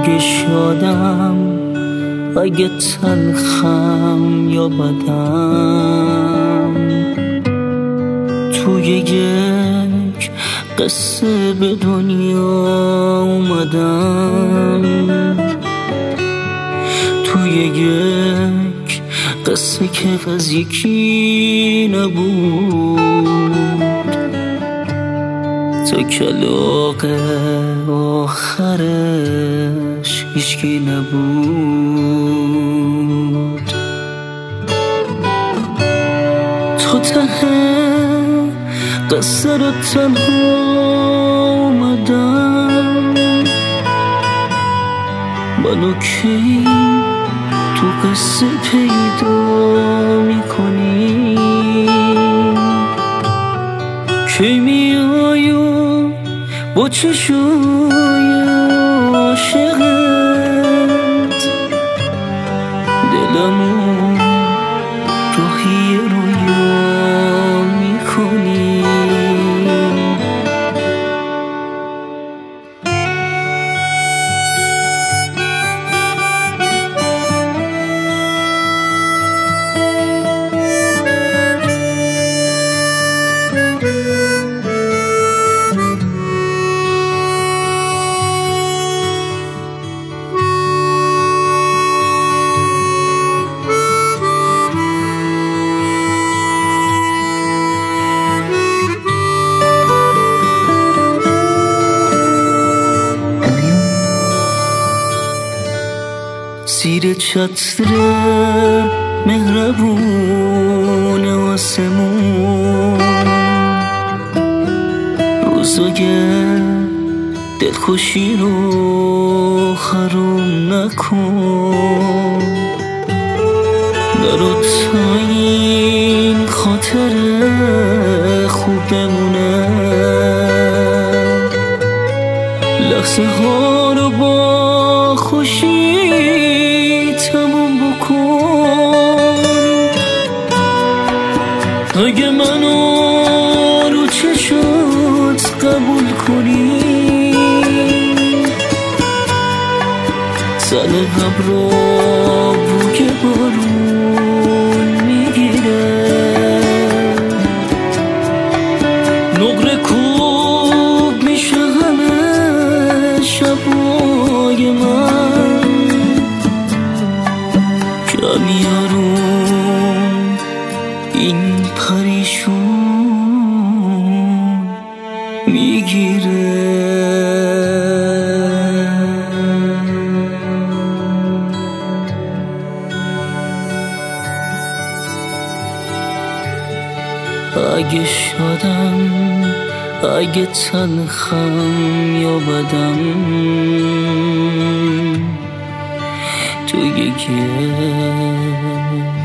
اگه شادم، اگه تلخم یا بدم، توی یک قصه به دنیا اومدم، توی یک قصه که از یکی نبود تا کلاغ آخرش هیچکی نبود. تا ته قصه رو تنها اومدم، منو کی تو قصه پیدا میکنی؟ کی میای و با چشای عاشقت دلمو راهی رویا میکنی؟ زیر چتر مهربون آسمون روزای دلخوشی رو حروم نکن، برا تا این خاطر خوب بمونه، لحظه ها رو با خوشی تموم بکن. اگه منو رو چشات قبول کنی، تن ابرا بوی بارون میگیره، نقره کوب میشه همه شبای من، کمیارون این پریشون میگیره. اگه شادم، اگه تلخم یا بدم، توی یک